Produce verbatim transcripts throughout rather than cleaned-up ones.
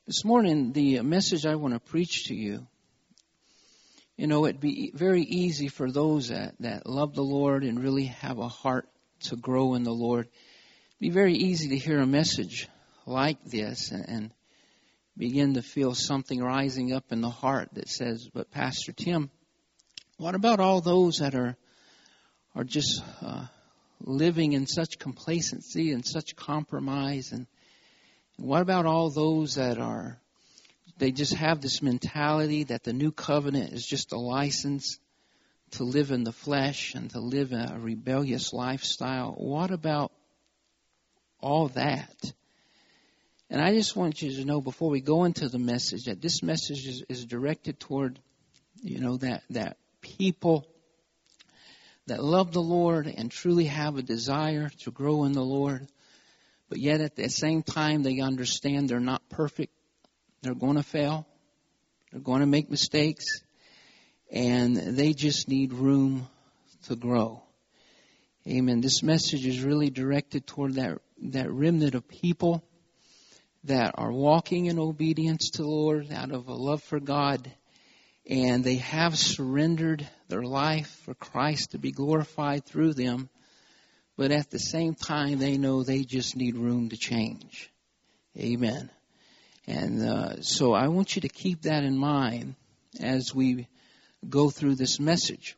This morning, the message I want to preach to you, you know, it'd be very easy for those that, that love the Lord and really have a heart to grow in the Lord. It'd be very easy to hear a message like this and, and begin to feel something rising up in the heart that says, but Pastor Tim, what about all those that are are just uh, living in such complacency and such compromise? And what about all those that are, they just have this mentality that the new covenant is just a license to live in the flesh and to live a rebellious lifestyle? What about all that? And I just want you to know before we go into the message that this message is, is directed toward, you know, that, that people that love the Lord and truly have a desire to grow in the Lord. But yet at the same time, they understand they're not perfect. They're going to fail. They're going to make mistakes. And they just need room to grow. Amen. This message is really directed toward that, that remnant of people that are walking in obedience to the Lord out of a love for God. And they have surrendered their life for Christ to be glorified through them. But at the same time, they know they just need room to change. Amen. And uh, so I want you to keep that in mind as we go through this message.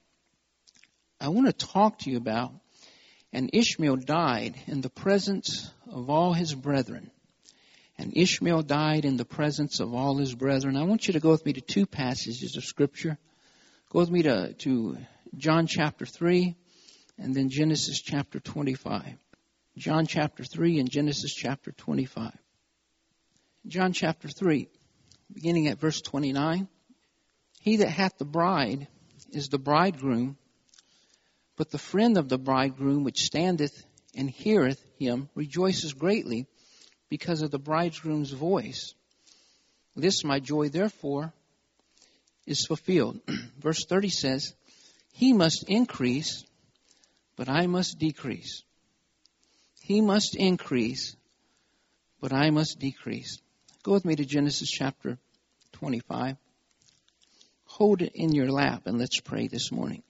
I want to talk to you about, and Ishmael died in the presence of all his brethren. And Ishmael died in the presence of all his brethren. I want you to go with me to two passages of Scripture. Go with me to, to John chapter three. And then Genesis chapter twenty-five. John chapter three and Genesis chapter twenty-five. John chapter three, beginning at verse twenty-nine. He that hath the bride is the bridegroom, but the friend of the bridegroom which standeth and heareth him rejoices greatly because of the bridegroom's voice. This my joy therefore is fulfilled. Verse thirty says, he must increase, but I must decrease. He must increase, but I must decrease. Go with me to Genesis chapter twenty-five. Hold it in your lap and let's pray this morning.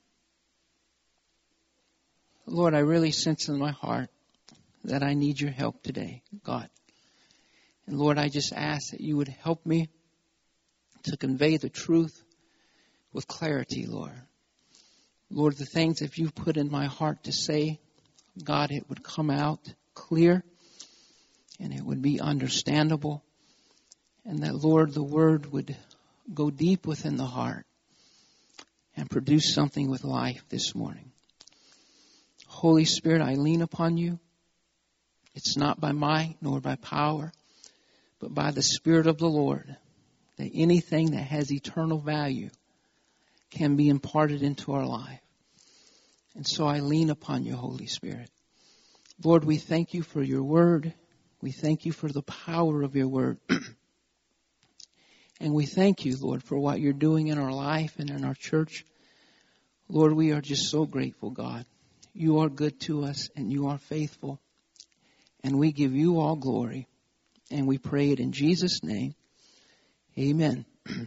Lord, I really sense in my heart that I need your help today, God. And Lord, I just ask that you would help me to convey the truth with clarity, Lord. Lord, the things that you've put in my heart to say, God, it would come out clear and it would be understandable. And that, Lord, the word would go deep within the heart and produce something with life this morning. Holy Spirit, I lean upon you. It's not by might nor by power, but by the Spirit of the Lord, that anything that has eternal value can be imparted into our life. And so I lean upon you, Holy Spirit. Lord, we thank you for your word. We thank you for the power of your word. And we thank you, Lord, for what you're doing in our life and in our church. Lord, we are just so grateful, God. You are good to us and you are faithful. And we give you all glory. And we pray it in Jesus' name. Amen.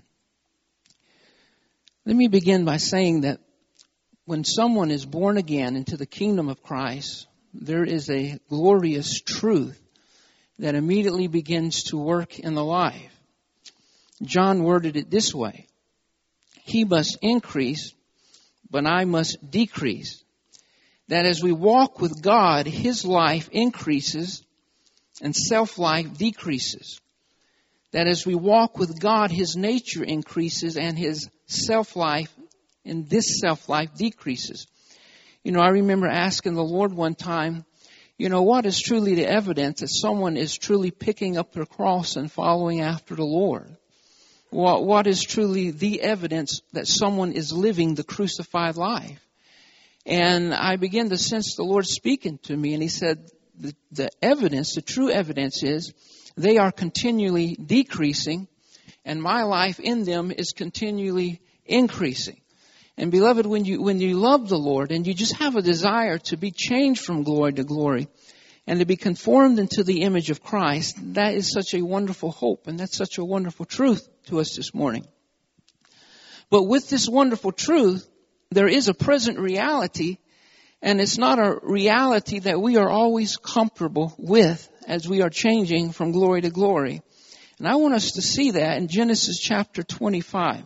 Let me begin by saying that when someone is born again into the kingdom of Christ, there is a glorious truth that immediately begins to work in the life. John worded it this way: he must increase, but I must decrease. That as we walk with God, his life increases and self-life decreases. That as we walk with God, his nature increases and his self-life and this self-life decreases. You know, I remember asking the Lord one time, you know, what is truly the evidence that someone is truly picking up their cross and following after the Lord? What, what is truly the evidence that someone is living the crucified life? And I began to sense the Lord speaking to me, and he said, the, the evidence, the true evidence is they are continually decreasing, and my life in them is continually increasing. And beloved, when you when you love the Lord and you just have a desire to be changed from glory to glory, and to be conformed into the image of Christ. That is such a wonderful hope, and that's such a wonderful truth to us this morning. But with this wonderful truth, there is a present reality, and it's not a reality that we are always comfortable with as we are changing from glory to glory. And I want us to see that in Genesis chapter twenty-five.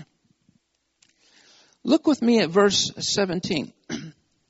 Look with me at verse seventeen. It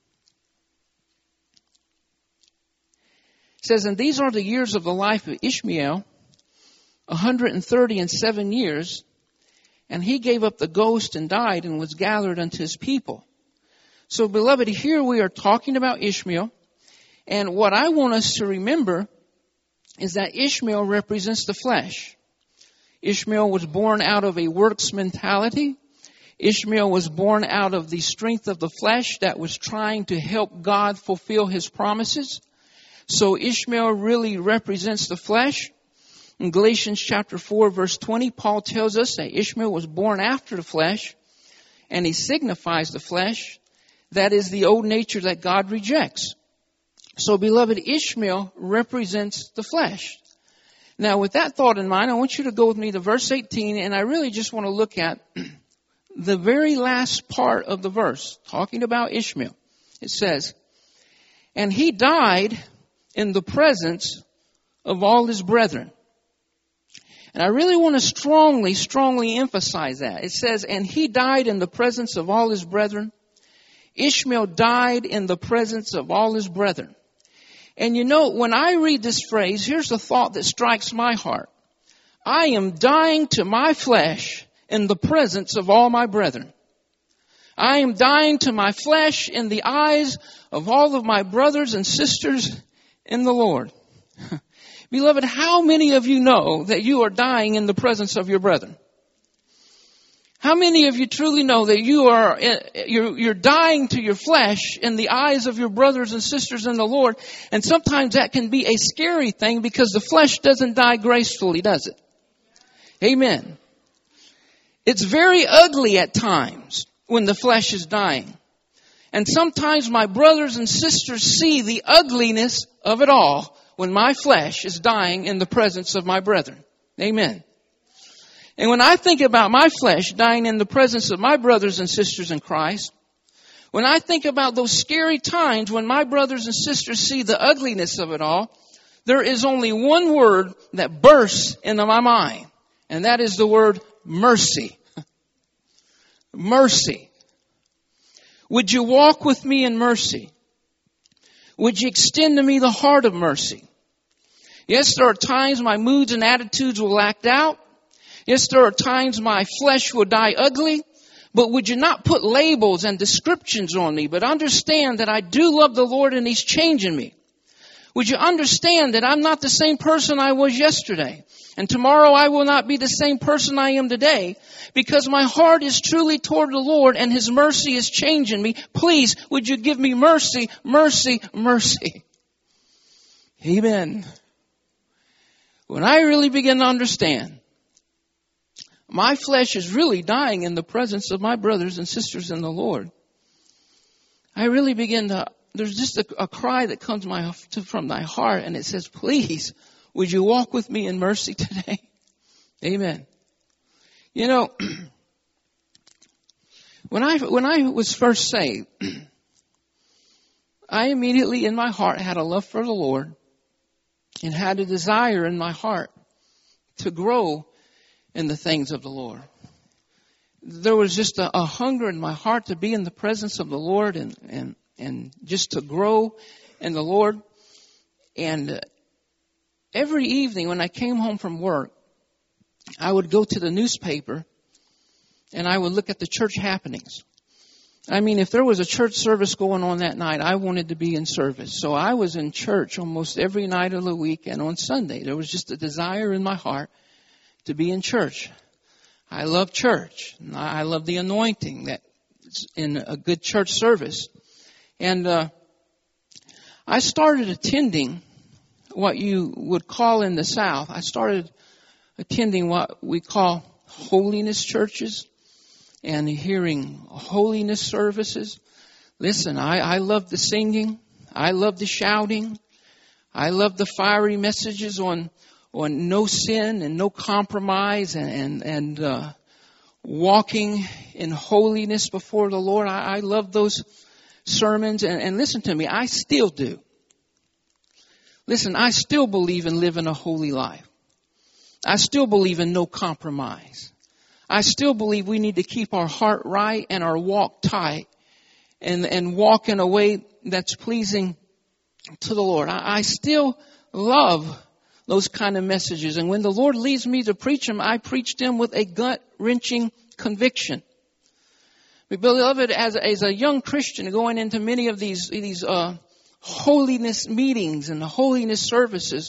says, and these are the years of the life of Ishmael, one hundred thirty and seven years, and he gave up the ghost and died and was gathered unto his people. So, beloved, here we are talking about Ishmael, and what I want us to remember is that Ishmael represents the flesh. Ishmael was born out of a works mentality. Ishmael was born out of the strength of the flesh that was trying to help God fulfill his promises. So Ishmael really represents the flesh. In Galatians chapter four, verse twenty, Paul tells us that Ishmael was born after the flesh, and he signifies the flesh. That is the old nature that God rejects. So, beloved, Ishmael represents the flesh. Now, with that thought in mind, I want you to go with me to verse eighteen, and I really just want to look at the very last part of the verse, talking about Ishmael. It says, and he died in the presence of all his brethren. And I really want to strongly, strongly emphasize that. It says, and he died in the presence of all his brethren. Ishmael died in the presence of all his brethren. And you know, when I read this phrase, here's the thought that strikes my heart. I am dying to my flesh in the presence of all my brethren. I am dying to my flesh in the eyes of all of my brothers and sisters in the Lord. Beloved, how many of you know that you are dying in the presence of your brethren? How many of you truly know that you are, you're, you're dying to your flesh in the eyes of your brothers and sisters in the Lord? And sometimes that can be a scary thing because the flesh doesn't die gracefully, does it? Amen. It's very ugly at times when the flesh is dying. And sometimes my brothers and sisters see the ugliness of it all when my flesh is dying in the presence of my brethren. Amen. And when I think about my flesh dying in the presence of my brothers and sisters in Christ, when I think about those scary times when my brothers and sisters see the ugliness of it all, there is only one word that bursts into my mind, and that is the word mercy. Mercy. Would you walk with me in mercy? Would you extend to me the heart of mercy? Yes, there are times my moods and attitudes will act out. Yes, there are times my flesh will die ugly. But would you not put labels and descriptions on me, but understand that I do love the Lord and He's changing me? Would you understand that I'm not the same person I was yesterday? And tomorrow I will not be the same person I am today, because my heart is truly toward the Lord and His mercy is changing me. Please, would you give me mercy, mercy, mercy? Amen. When I really begin to understand, my flesh is really dying in the presence of my brothers and sisters in the Lord, I really begin to, there's just a, a cry that comes my, to, from my heart, and it says, please, would you walk with me in mercy today? Amen. You know, when I, when I was first saved, I immediately in my heart had a love for the Lord and had a desire in my heart to grow in the things of the Lord. There was just a, a hunger in my heart to be in the presence of the Lord and, and, and just to grow in the Lord. And uh, every evening when I came home from work, I would go to the newspaper and I would look at the church happenings. I mean, if there was a church service going on that night, I wanted to be in service. So I was in church almost every night of the week and on Sunday. There was just a desire in my heart to be in church. I love church. I love the anointing that's in a good church service. And uh, I started attending what you would call in the South. I started attending what we call holiness churches and hearing holiness services. Listen, I, I love the singing. I love the shouting. I love the fiery messages on on no sin and no compromise and and, and uh, walking in holiness before the Lord. I, I love those sermons. And, and listen to me, I still do. Listen, I still believe in living a holy life. I still believe in no compromise. I still believe we need to keep our heart right and our walk tight and, and walk in a way that's pleasing to the Lord. I, I still love those kind of messages. And when the Lord leads me to preach them, I preach them with a gut-wrenching conviction. Beloved, as, as a young Christian going into many of these, these, uh, holiness meetings and holiness services,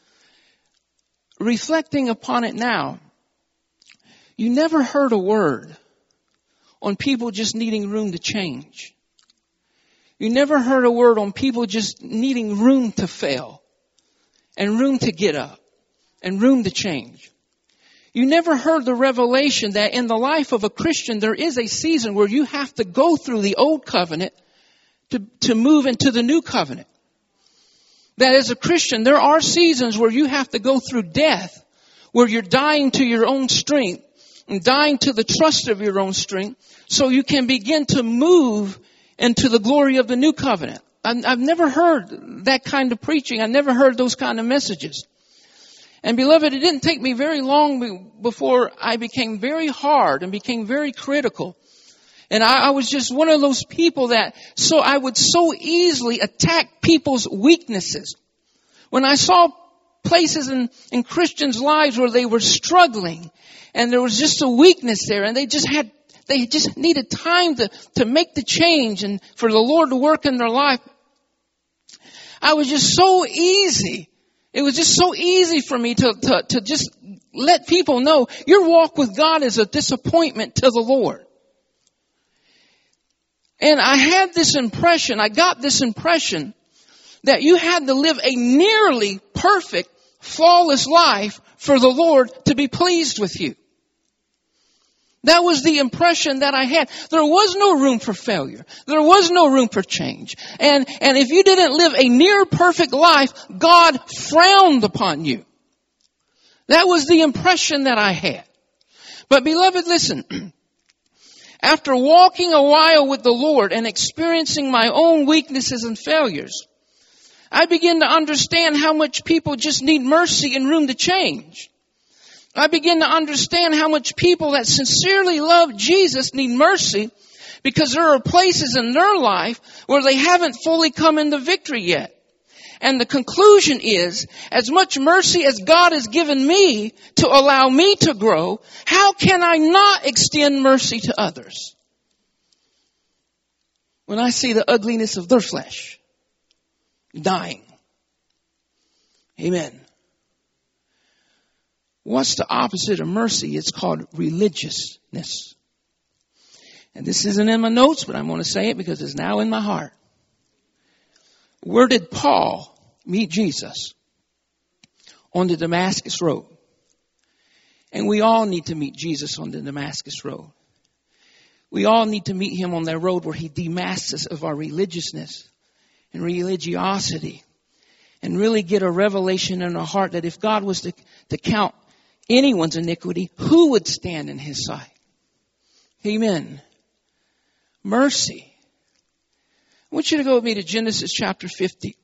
reflecting upon it now, you never heard a word on people just needing room to change. You never heard a word on people just needing room to fail and room to get up and room to change. You never heard the revelation that in the life of a Christian, there is a season where you have to go through the old covenant to, to move into the new covenant. That as a Christian, there are seasons where you have to go through death, where you're dying to your own strength and dying to the trust of your own strength, so you can begin to move into the glory of the new covenant. I've never heard that kind of preaching. I never heard those kind of messages. And beloved, it didn't take me very long before I became very hard and became very critical. And I, I was just one of those people that, so I would so easily attack people's weaknesses. When I saw places in, in Christians' lives where they were struggling and there was just a weakness there and they just had, they just needed time to, to make the change and for the Lord to work in their life. I was just so easy. It was just so easy for me to, to, to just let people know your walk with God is a disappointment to the Lord. And I had this impression, I got this impression that you had to live a nearly perfect, flawless life for the Lord to be pleased with you. That was the impression that I had. There was no room for failure. There was no room for change. And, and if you didn't live a near perfect life, God frowned upon you. That was the impression that I had. But beloved, listen. After walking a while with the Lord and experiencing my own weaknesses and failures, I begin to understand how much people just need mercy and room to change. I begin to understand how much people that sincerely love Jesus need mercy because there are places in their life where they haven't fully come into victory yet. And the conclusion is, as much mercy as God has given me to allow me to grow, how can I not extend mercy to others? When I see the ugliness of their flesh dying. Amen. What's the opposite of mercy? It's called religiousness. And this isn't in my notes, but I'm going to say it because it's now in my heart. Where did Paul meet Jesus? On the Damascus Road. And we all need to meet Jesus on the Damascus Road. We all need to meet him on that road where he demasks us of our religiousness and religiosity. And really get a revelation in our heart that if God was to, to count anyone's iniquity, who would stand in his sight? Amen. Mercy. I want you to go with me to Genesis chapter fifty.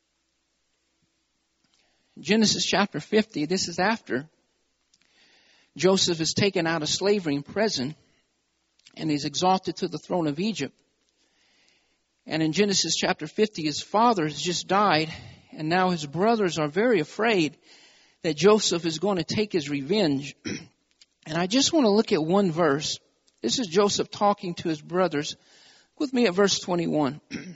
Genesis chapter fifty, this is after Joseph is taken out of slavery in prison and is exalted to the throne of Egypt. And in Genesis chapter fifty, his father has just died, and now his brothers are very afraid that Joseph is going to take his revenge. And I just want to look at one verse. This is Joseph talking to his brothers. Look with me at verse twenty-one.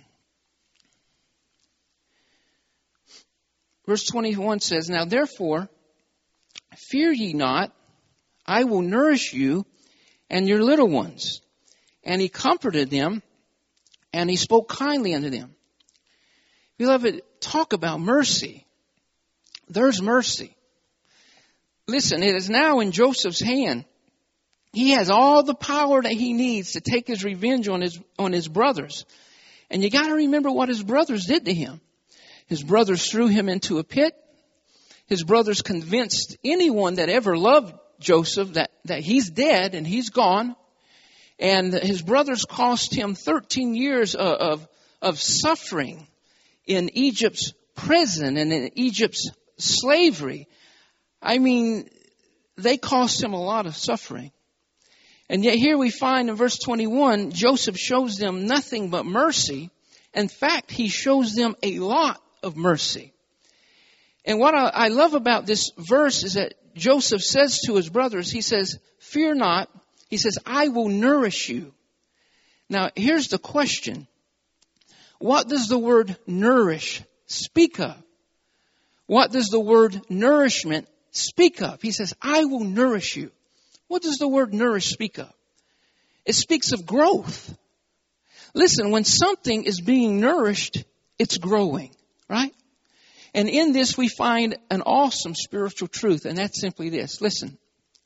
Verse twenty-one says, "Now therefore, fear ye not, I will nourish you and your little ones." And he comforted them, and he spoke kindly unto them. Beloved, talk about mercy. There's mercy. Listen, it is now in Joseph's hand. He has all the power that he needs to take his revenge on his, on his brothers. And you got to remember what his brothers did to him. His brothers threw him into a pit. His brothers convinced anyone that ever loved Joseph that, that he's dead and he's gone. And his brothers cost him thirteen years of, of, of suffering in Egypt's prison and in Egypt's slavery. I mean, they cost him a lot of suffering. And yet here we find in verse twenty-one, Joseph shows them nothing but mercy. In fact, he shows them a lot of mercy. And what I, I love about this verse is that Joseph says to his brothers, he says, fear not. He says, I will nourish you. Now, here's the question. What does the word nourish speak of? What does the word nourishment speak of? He says, I will nourish you. What does the word nourish speak of? It speaks of growth. Listen, when something is being nourished, it's growing, right? And in this we find an awesome spiritual truth, and that's simply this. Listen,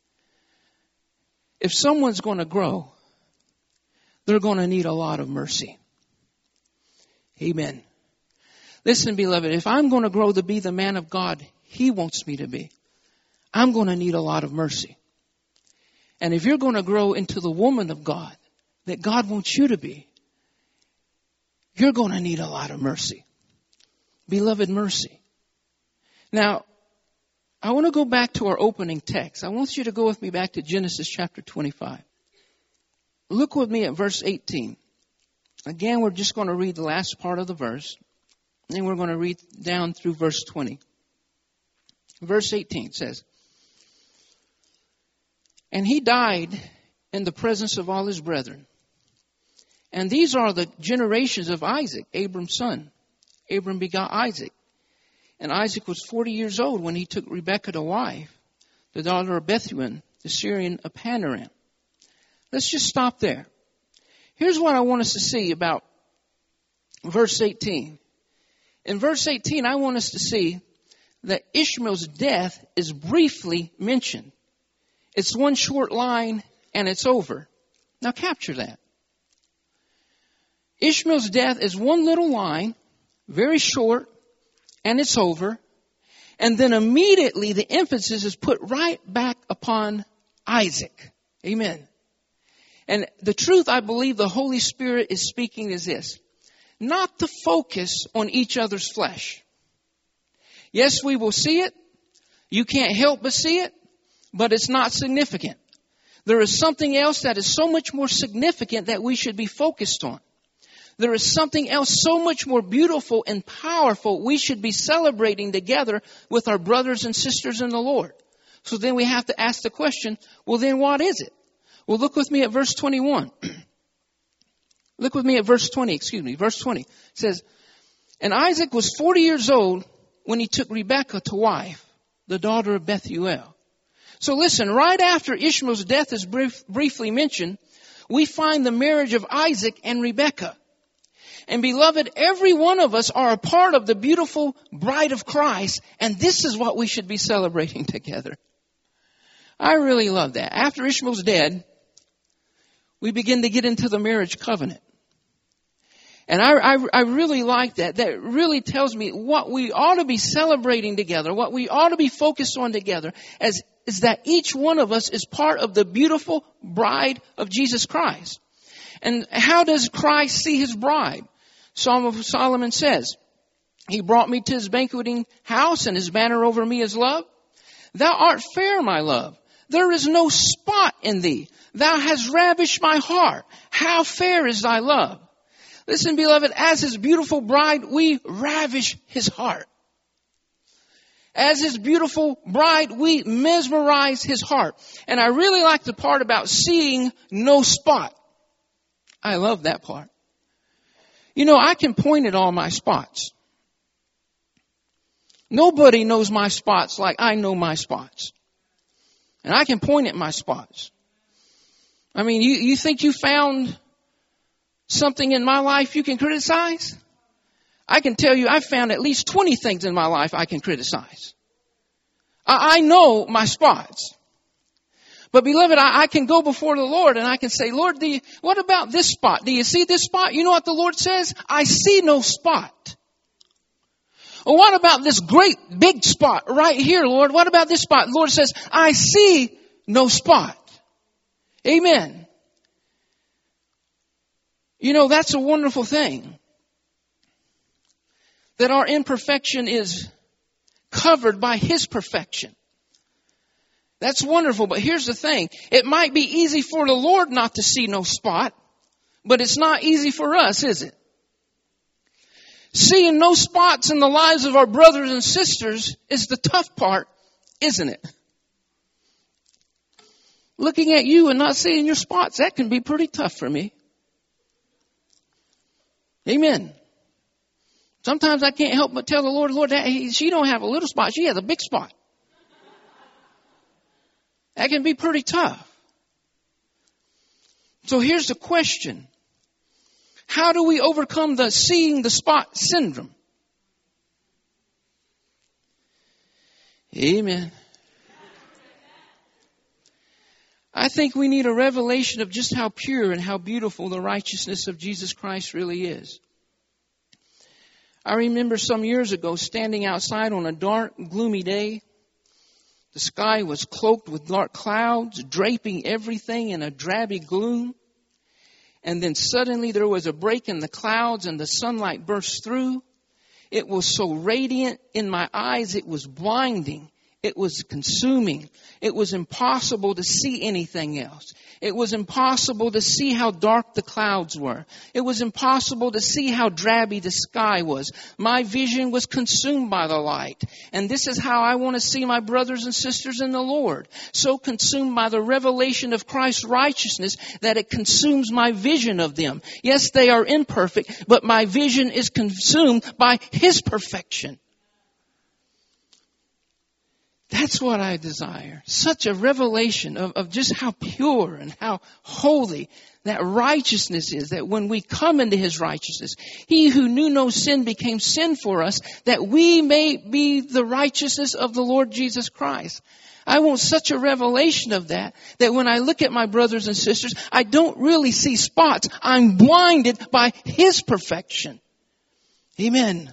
if someone's going to grow, they're going to need a lot of mercy. Amen. Listen, beloved, if I'm going to grow to be the man of God He wants me to be, I'm going to need a lot of mercy. And if you're going to grow into the woman of God that God wants you to be, you're going to need a lot of mercy. Beloved, mercy. Now, I want to go back to our opening text. I want you to go with me back to Genesis chapter twenty-five. Look with me at verse eighteen. Again, we're just going to read the last part of the verse. And we're going to read down through verse twenty. Verse eighteen says, and he died in the presence of all his brethren. And these are the generations of Isaac, Abram's son. Abram begot Isaac. And Isaac was forty years old when he took Rebekah to wife, the daughter of Bethuel, the Syrian of Panaram. Let's just stop there. Here's what I want us to see about verse eighteen. In verse eighteen, I want us to see that Ishmael's death is briefly mentioned. It's one short line and it's over. Now capture that. Ishmael's death is one little line, very short, and it's over. And then immediately the emphasis is put right back upon Isaac. Amen. And the truth I believe the Holy Spirit is speaking is this. Not to focus on each other's flesh. Yes, we will see it. You can't help but see it, but it's not significant. There is something else that is so much more significant that we should be focused on. There is something else so much more beautiful and powerful we should be celebrating together with our brothers and sisters in the Lord. So then we have to ask the question, well then what is it? Well, look with me at verse twenty-one. Look with me at verse twenty, excuse me, verse twenty. It says, and Isaac was forty years old when he took Rebekah to wife, the daughter of Bethuel. So listen, right after Ishmael's death is brief, briefly mentioned, we find the marriage of Isaac and Rebekah. And beloved, every one of us are a part of the beautiful bride of Christ, and this is what we should be celebrating together. I really love that. After Ishmael's dead, we begin to get into the marriage covenant. And I, I, I really like that. That really tells me what we ought to be celebrating together, what we ought to be focused on together, as is that each one of us is part of the beautiful bride of Jesus Christ. And how does Christ see his bride? Psalm of Solomon says, he brought me to his banqueting house, and his banner over me is love. Thou art fair, my love. There is no spot in thee. Thou hast ravished my heart. How fair is thy love. Listen, beloved, as his beautiful bride, we ravish his heart. As his beautiful bride, we mesmerize his heart. And I really like the part about seeing no spot. I love that part. You know, I can point at all my spots. Nobody knows my spots like I know my spots. And I can point at my spots. I mean, you, you think you found something in my life you can criticize? I can tell you I found at least twenty things in my life I can criticize. I, I know my spots. But beloved, I, I can go before the Lord and I can say, Lord, do you, what about this spot? Do you see this spot? You know what the Lord says? I see no spot. Well, what about this great big spot right here, Lord? What about this spot? The Lord says, I see no spot. Amen. You know, that's a wonderful thing. That our imperfection is covered by His perfection. That's wonderful. But here's the thing. It might be easy for the Lord not to see no spot, but it's not easy for us, is it? Seeing no spots in the lives of our brothers and sisters is the tough part, isn't it? Looking at you and not seeing your spots, that can be pretty tough for me. Amen. Sometimes I can't help but tell the Lord, Lord, that, she don't have a little spot, she has a big spot. That can be pretty tough. So here's the question. How do we overcome the seeing the spot syndrome? Amen. I think we need a revelation of just how pure and how beautiful the righteousness of Jesus Christ really is. I remember some years ago standing outside on a dark, gloomy day. The sky was cloaked with dark clouds, draping everything in a drabby gloom. And then suddenly there was a break in the clouds and the sunlight burst through. It was so radiant in my eyes, it was blinding. It was consuming. It was impossible to see anything else. It was impossible to see how dark the clouds were. It was impossible to see how drabby the sky was. My vision was consumed by the light. And this is how I want to see my brothers and sisters in the Lord. So consumed by the revelation of Christ's righteousness that it consumes my vision of them. Yes, they are imperfect, but my vision is consumed by His perfection. That's what I desire. Such a revelation of, of just how pure and how holy that righteousness is. That when we come into His righteousness, He who knew no sin became sin for us, that we may be the righteousness of the Lord Jesus Christ. I want such a revelation of that, that when I look at my brothers and sisters, I don't really see spots. I'm blinded by His perfection. Amen.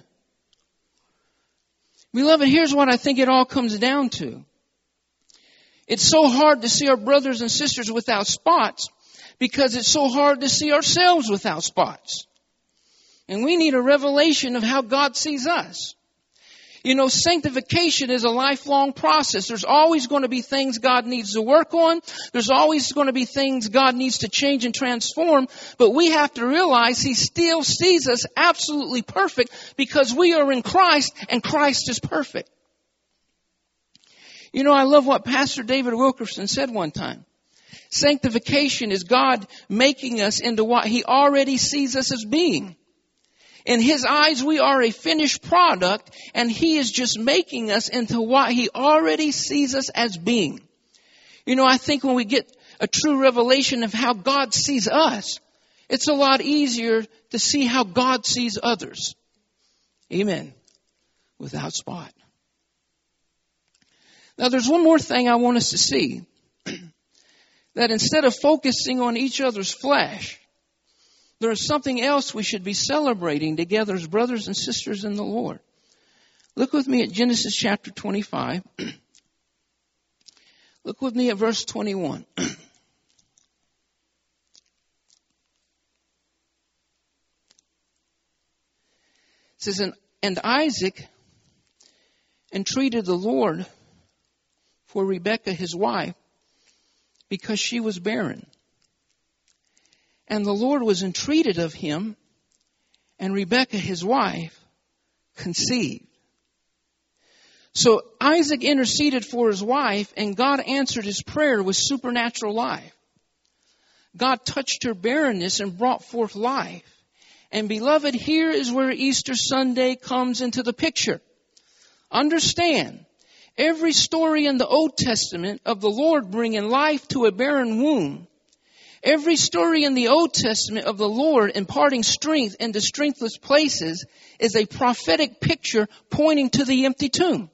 Beloved, here's what I think it all comes down to. It's so hard to see our brothers and sisters without spots because it's so hard to see ourselves without spots. And we need a revelation of how God sees us. You know, sanctification is a lifelong process. There's always going to be things God needs to work on. There's always going to be things God needs to change and transform. But we have to realize He still sees us absolutely perfect because we are in Christ and Christ is perfect. You know, I love what Pastor David Wilkerson said one time. Sanctification is God making us into what He already sees us as being. In His eyes, we are a finished product, and He is just making us into what He already sees us as being. You know, I think when we get a true revelation of how God sees us, it's a lot easier to see how God sees others. Amen. Without spot. Now, there's one more thing I want us to see. That instead of focusing on each other's flesh, there is something else we should be celebrating together as brothers and sisters in the Lord. Look with me at Genesis chapter twenty-five. Look with me at verse twenty-one. It says, and, and Isaac entreated the Lord for Rebekah his wife because she was barren. And the Lord was entreated of him, and Rebekah his wife conceived. So Isaac interceded for his wife, and God answered his prayer with supernatural life. God touched her barrenness and brought forth life. And beloved, here is where Easter Sunday comes into the picture. Understand, every story in the Old Testament of the Lord bringing life to a barren womb, every story in the Old Testament of the Lord imparting strength into strengthless places is a prophetic picture pointing to the empty tomb.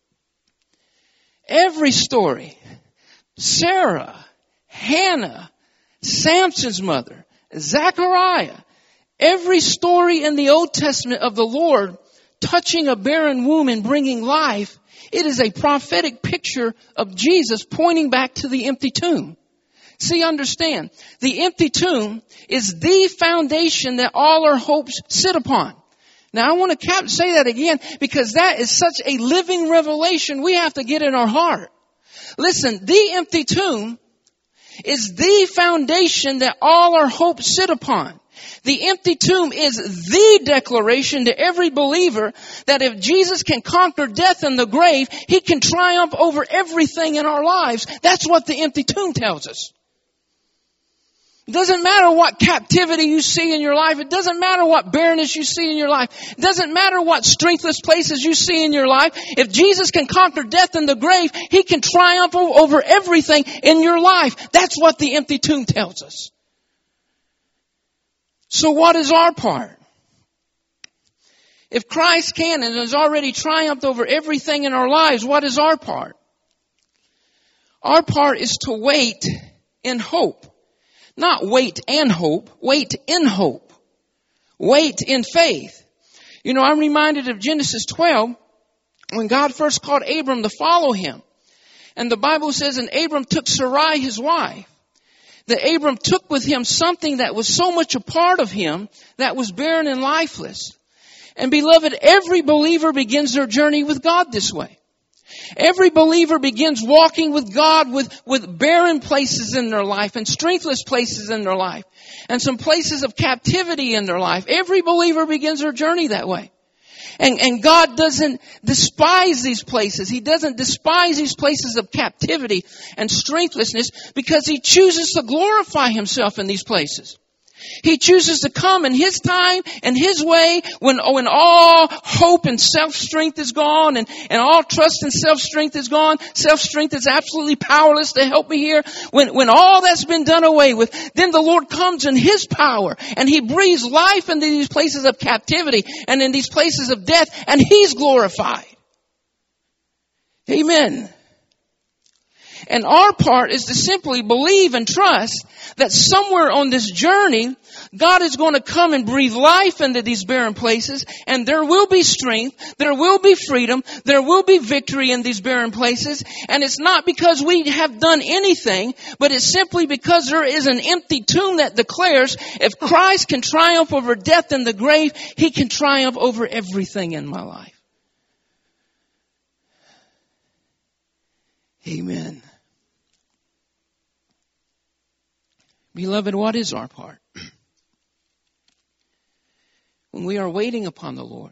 Every story, Sarah, Hannah, Samson's mother, Zechariah, every story in the Old Testament of the Lord touching a barren womb and bringing life, it is a prophetic picture of Jesus pointing back to the empty tomb. See, understand, the empty tomb is the foundation that all our hopes sit upon. Now, I want to cap- say that again because that is such a living revelation we have to get in our heart. Listen, the empty tomb is the foundation that all our hopes sit upon. The empty tomb is the declaration to every believer that if Jesus can conquer death and the grave, He can triumph over everything in our lives. That's what the empty tomb tells us. It doesn't matter what captivity you see in your life. It doesn't matter what barrenness you see in your life. It doesn't matter what strengthless places you see in your life. If Jesus can conquer death and the grave, He can triumph over everything in your life. That's what the empty tomb tells us. So what is our part? If Christ can and has already triumphed over everything in our lives, what is our part? Our part is to wait in hope. Not wait and hope, wait in hope. Wait in faith. You know, I'm reminded of Genesis twelve when God first called Abram to follow Him. And the Bible says, and Abram took Sarai his wife. That Abram took with him something that was so much a part of him that was barren and lifeless. And beloved, every believer begins their journey with God this way. Every believer begins walking with God with, with barren places in their life and strengthless places in their life and some places of captivity in their life. Every believer begins their journey that way. And, and God doesn't despise these places. He doesn't despise these places of captivity and strengthlessness because He chooses to glorify Himself in these places. He chooses to come in His time and His way when, when all hope and self-strength is gone and, and all trust and self-strength is gone. Self-strength is absolutely powerless to help me here. When, when all that's been done away with, then the Lord comes in His power and He breathes life into these places of captivity and in these places of death, and He's glorified. Amen. And our part is to simply believe and trust that somewhere on this journey, God is going to come and breathe life into these barren places, and there will be strength, there will be freedom, there will be victory in these barren places. And it's not because we have done anything, but it's simply because there is an empty tomb that declares if Christ can triumph over death and the grave, He can triumph over everything in my life. Amen. Beloved, what is our part? When we are waiting upon the Lord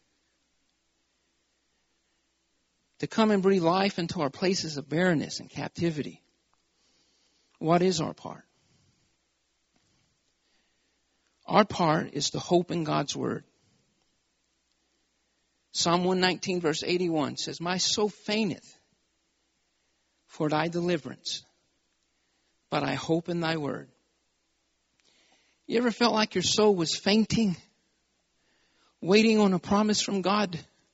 to come and breathe life into our places of barrenness and captivity, what is our part? Our part is to hope in God's Word. Psalm one nineteen verse eighty-one says, "My soul fainteth for Thy deliverance, but I hope in Thy Word." You ever felt like your soul was fainting, waiting on a promise from God?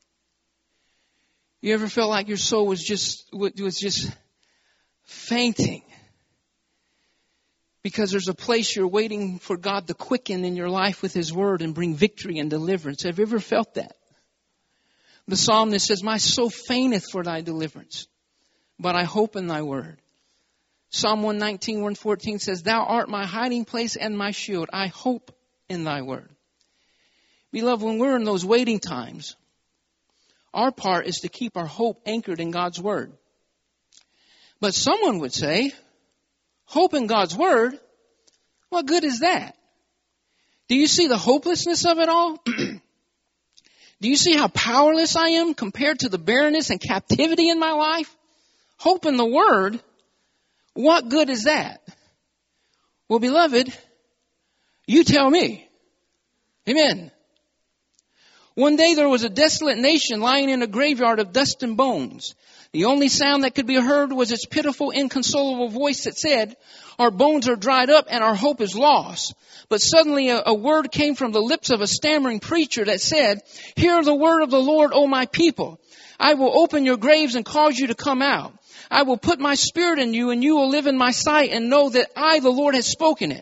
You ever felt like your soul was just was just fainting because there's a place you're waiting for God to quicken in your life with His Word and bring victory and deliverance? Have you ever felt that? The psalmist says, "My soul fainteth for Thy deliverance, but I hope in Thy Word." Psalm one nineteen, one fourteen says, "Thou art my hiding place and my shield. I hope in Thy Word." Beloved, when we're in those waiting times, our part is to keep our hope anchored in God's Word. But someone would say, hope in God's Word? What good is that? Do you see the hopelessness of it all? Do you see how powerless I am compared to the barrenness and captivity in my life? Hope in the Word? What good is that? Well, beloved, you tell me. Amen. One day there was a desolate nation lying in a graveyard of dust and bones. The only sound that could be heard was its pitiful, inconsolable voice that said, "Our bones are dried up and our hope is lost." But suddenly a, a word came from the lips of a stammering preacher that said, "Hear the word of the Lord, O my people. I will open your graves and cause you to come out. I will put my spirit in you and you will live in my sight and know that I, the Lord, has spoken it."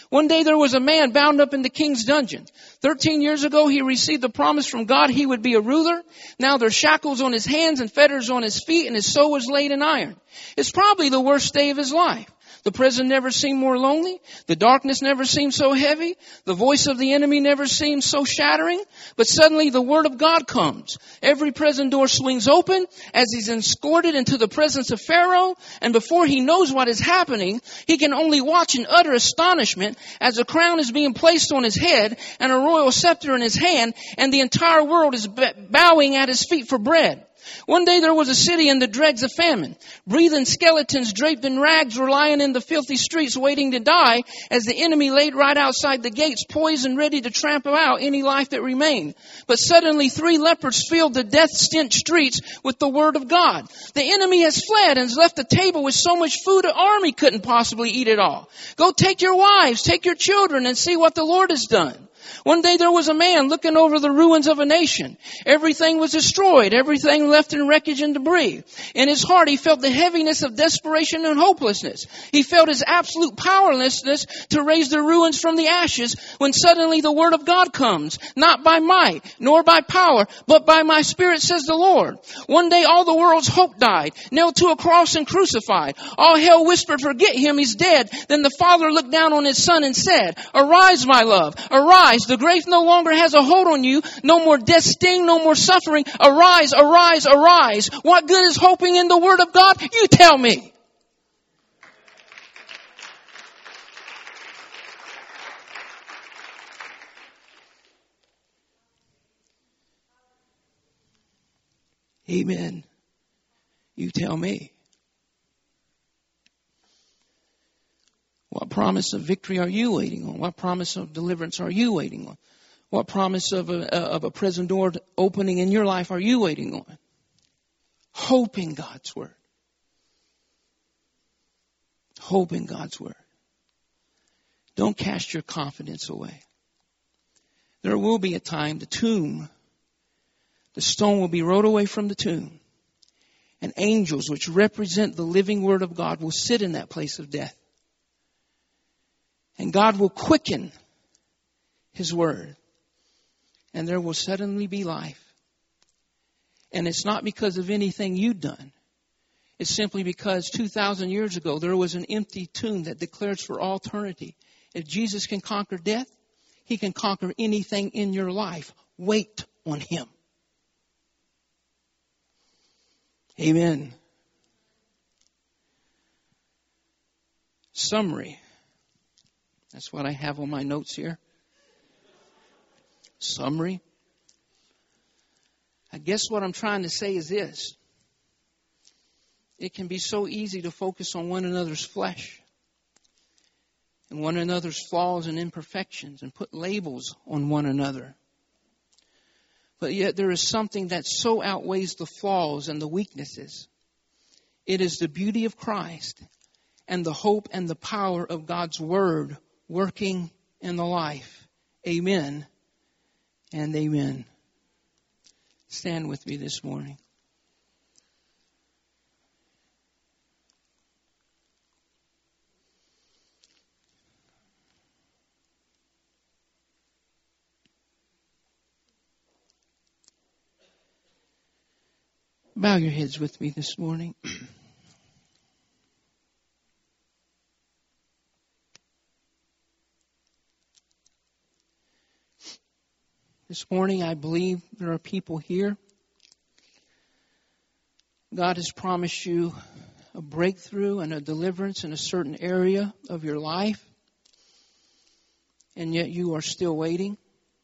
One day there was a man bound up in the king's dungeon. Thirteen years ago he received the promise from God he would be a ruler. Now there are shackles on his hands and fetters on his feet, and his soul is laid in iron. It's probably the worst day of his life. The prison never seemed more lonely. The darkness never seemed so heavy. The voice of the enemy never seemed so shattering. But suddenly the word of God comes. Every prison door swings open as he's escorted into the presence of Pharaoh. And before he knows what is happening, he can only watch in utter astonishment as a crown is being placed on his head and a royal scepter in his hand, and the entire world is bowing at his feet for bread. One day there was a city in the dregs of famine. Breathing skeletons draped in rags were lying in the filthy streets waiting to die as the enemy laid right outside the gates, poised and ready to trample out any life that remained. But suddenly three lepers filled the death-stench streets with the word of God. The enemy has fled and has left the table with so much food an army couldn't possibly eat it all. Go take your wives, take your children, and see what the Lord has done. One day there was a man looking over the ruins of a nation. Everything was destroyed, everything left in wreckage and debris. In his heart he felt the heaviness of desperation and hopelessness. He felt his absolute powerlessness to raise the ruins from the ashes, when suddenly the word of God comes. Not by might, nor by power, but by my spirit, says the Lord. One day all the world's hope died, nailed to a cross and crucified. All hell whispered, forget him, he's dead. Then the Father looked down on his Son and said, arise, my love, arise. The grave no longer has a hold on you. No more death sting, no more suffering. Arise, arise, arise. What good is hoping in the word of God? You tell me. Amen. You tell me. What promise of victory are you waiting on? What promise of deliverance are you waiting on? What promise of a, of a prison door opening in your life are you waiting on? Hope in God's word. Hope in God's word. Don't cast your confidence away. There will be a time, the tomb, the stone will be rolled away from the tomb, and angels, which represent the living word of God, will sit in that place of death. And God will quicken his word. And there will suddenly be life. And it's not because of anything you've done. It's simply because two thousand years ago there was an empty tomb that declares for all eternity. If Jesus can conquer death, he can conquer anything in your life. Wait on him. Amen. Summary. That's what I have on my notes here. Summary. I guess what I'm trying to say is this. It can be so easy to focus on one another's flesh and one another's flaws and imperfections and put labels on one another. But yet there is something that so outweighs the flaws and the weaknesses. It is the beauty of Christ and the hope and the power of God's word working in the life. Amen and amen. Stand with me this morning. Bow your heads with me this morning. This morning, I believe there are people here. God has promised you a breakthrough and a deliverance in a certain area of your life, and yet you are still waiting.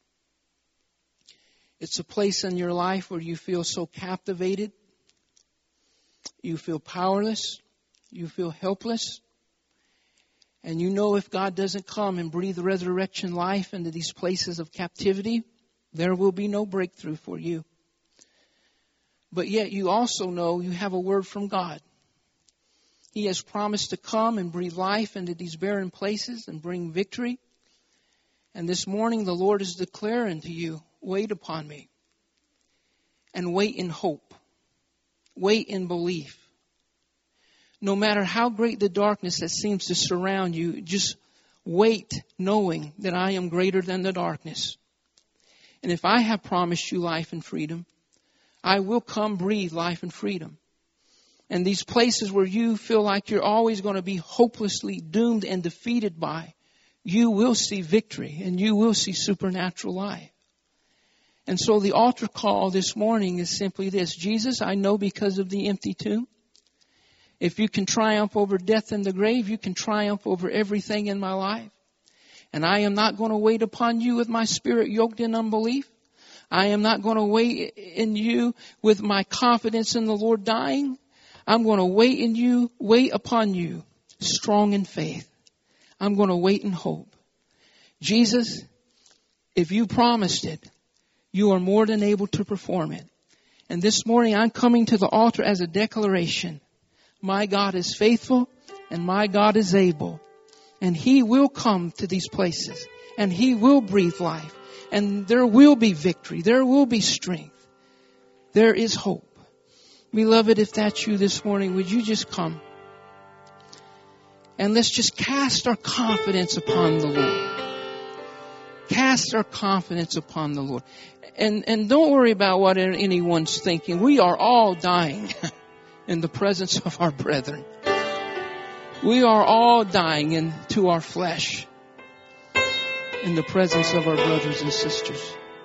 It's a place in your life where you feel so captivated. You feel powerless. You feel helpless. And you know if God doesn't come and breathe resurrection life into these places of captivity, there will be no breakthrough for you. But yet you also know you have a word from God. He has promised to come and breathe life into these barren places and bring victory. And this morning the Lord is declaring to you, wait upon me. And wait in hope. Wait in belief. No matter how great the darkness that seems to surround you, just Wait, knowing that I am greater than the darkness. And if I have promised you life and freedom, I will come breathe life and freedom. And these places where you feel like you're always going to be hopelessly doomed and defeated by, you will see victory and you will see supernatural life. And so the altar call this morning is simply this. Jesus, I know because of the empty tomb, if you can triumph over death and the grave, you can triumph over everything in my life. And I am not going to wait upon you with my spirit yoked in unbelief. I am not going to wait in you with my confidence in the Lord dying. I'm going to wait in you, wait upon you, strong in faith. I'm going to wait in hope. Jesus, if you promised it, you are more than able to perform it. And this morning I'm coming to the altar as a declaration. My God is faithful and my God is able. And He will come to these places and He will breathe life. And there will be victory. There will be strength. There is hope. Beloved, if that's you this morning, would you just come? And let's just cast our confidence upon the Lord. Cast our confidence upon the Lord. And, and don't worry about what anyone's thinking. We are all dying in the presence of our brethren. We are all dying into our flesh in the presence of our brothers and sisters.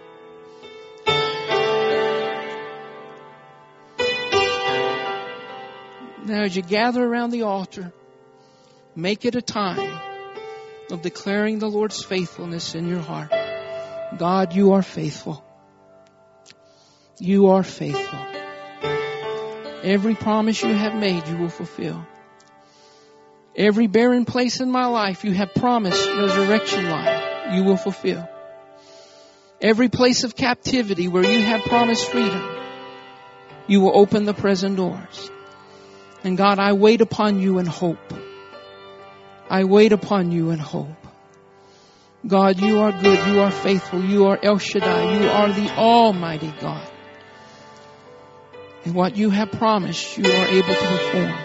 Now, as you gather around the altar, make it a time of declaring the Lord's faithfulness in your heart. God, you are faithful. You are faithful. Every promise you have made, you will fulfill. Every barren place in my life, you have promised resurrection life, you will fulfill. Every place of captivity where you have promised freedom, you will open the present doors. And God, I wait upon you in hope. I wait upon you in hope. God, you are good. You are faithful. You are El Shaddai. You are the Almighty God. And what you have promised, you are able to perform.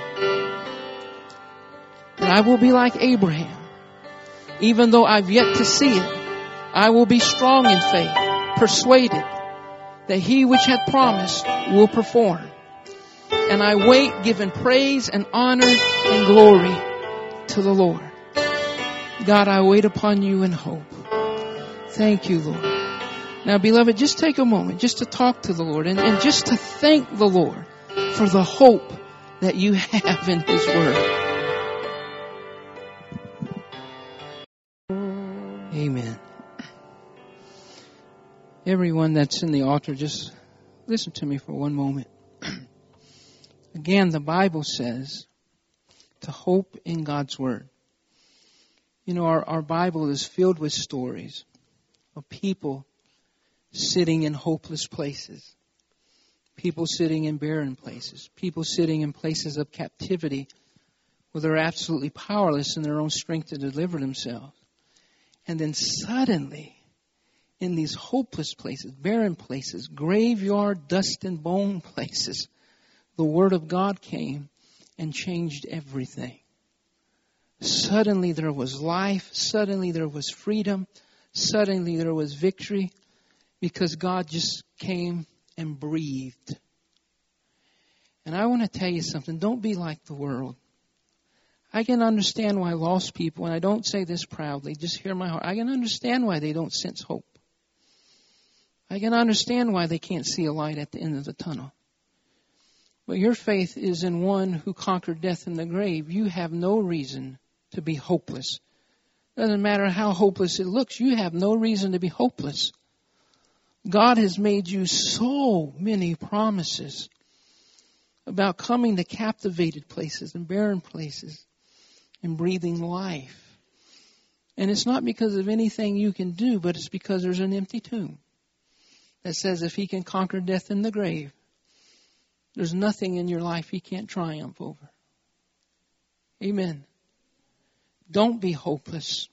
And I will be like Abraham. Even though I've yet to see it, I will be strong in faith, persuaded that He which hath promised will perform. And I wait, giving praise and honor and glory to the Lord. God, I wait upon you in hope. Thank you, Lord. Now, beloved, just take a moment just to talk to the Lord and, and just to thank the Lord for the hope that you have in His Word. Amen. Everyone that's in the altar, just listen to me for one moment. Again, the Bible says to hope in God's Word. You know, our, our Bible is filled with stories of people sitting in hopeless places, people sitting in barren places, people sitting in places of captivity where they're absolutely powerless in their own strength to deliver themselves. And then suddenly, in these hopeless places, barren places, graveyard, dust and bone places, the Word of God came and changed everything. Suddenly there was life. Suddenly there was freedom. Suddenly there was victory because God just came and breathed. And I want to tell you something. Don't be like the world. I can understand why lost people, and I don't say this proudly, just hear my heart. I can understand why they don't sense hope. I can understand why they can't see a light at the end of the tunnel. But your faith is in one who conquered death and the grave. You have no reason to be hopeless. Doesn't matter how hopeless it looks. You have no reason to be hopeless. God has made you so many promises about coming to captivated places and barren places and breathing life. And it's not because of anything you can do, but it's because there's an empty tomb that says if He can conquer death and the grave, there's nothing in your life He can't triumph over. Amen. Don't be hopeless.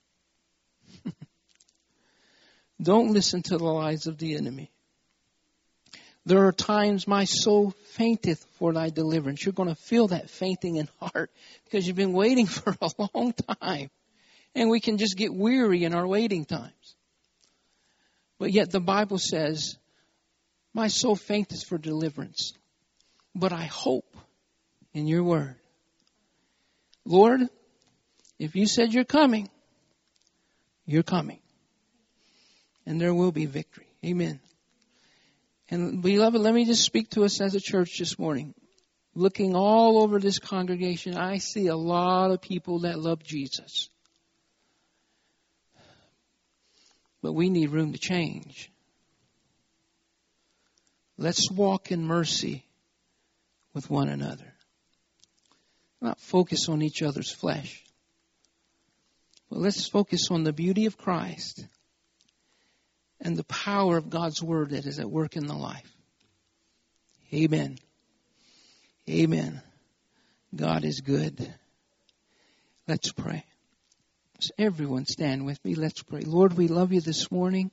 Don't listen to the lies of the enemy. There are times my soul fainteth for thy deliverance. You're going to feel that fainting in heart because you've been waiting for a long time. And we can just get weary in our waiting times. But yet the Bible says, my soul fainteth for deliverance, but I hope in your word. Lord, if you said you're coming, you're coming. And there will be victory. Amen. And beloved, let me just speak to us as a church this morning. Looking all over this congregation, I see a lot of people that love Jesus. But we need room to change. Let's walk in mercy with one another. Not focus on each other's flesh. But let's focus on the beauty of Christ and the power of God's word that is at work in the life. Amen. Amen. God is good. Let's pray. So everyone stand with me. Let's pray. Lord, we love you this morning.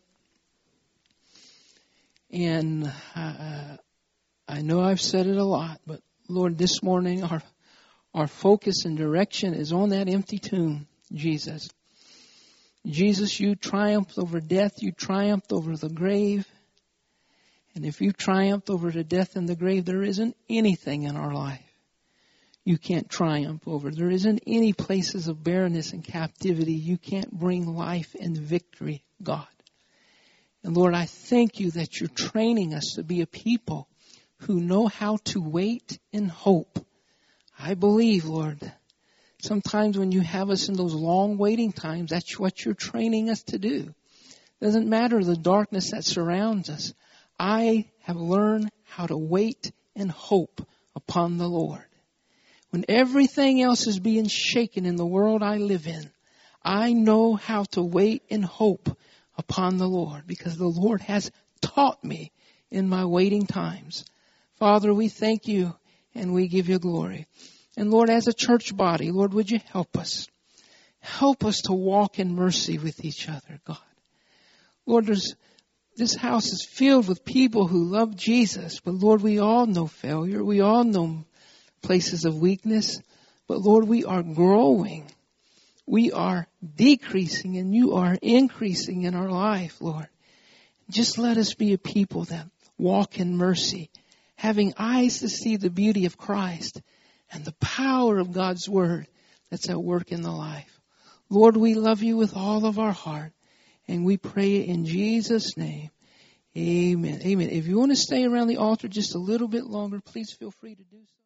And uh, I know I've said it a lot, but Lord, this morning our our focus and direction is on that empty tomb, Jesus. Jesus, you triumphed over death. You triumphed over the grave. And if you triumphed over the death and the grave, there isn't anything in our life you can't triumph over. There isn't any places of barrenness and captivity you can't bring life and victory, God. And Lord, I thank you that you're training us to be a people who know how to wait in hope. I believe, Lord, sometimes when you have us in those long waiting times, that's what you're training us to do. It doesn't matter the darkness that surrounds us. I have learned how to wait in hope upon the Lord. When everything else is being shaken in the world I live in, I know how to wait in hope upon the Lord because the Lord has taught me in my waiting times. Father, we thank you and we give you glory. And Lord, as a church body, Lord, would you help us? Help us to walk in mercy with each other, God. Lord, there's, this house is filled with people who love Jesus, but Lord, we all know failure. We all know places of weakness. But Lord, we are growing. We are decreasing and you are increasing in our life, Lord. Just let us be a people that walk in mercy, having eyes to see the beauty of Christ and the power of God's word that's at work in the life. Lord, we love you with all of our heart and we pray in Jesus' name. Amen. Amen. If you want to stay around the altar just a little bit longer, please feel free to do so.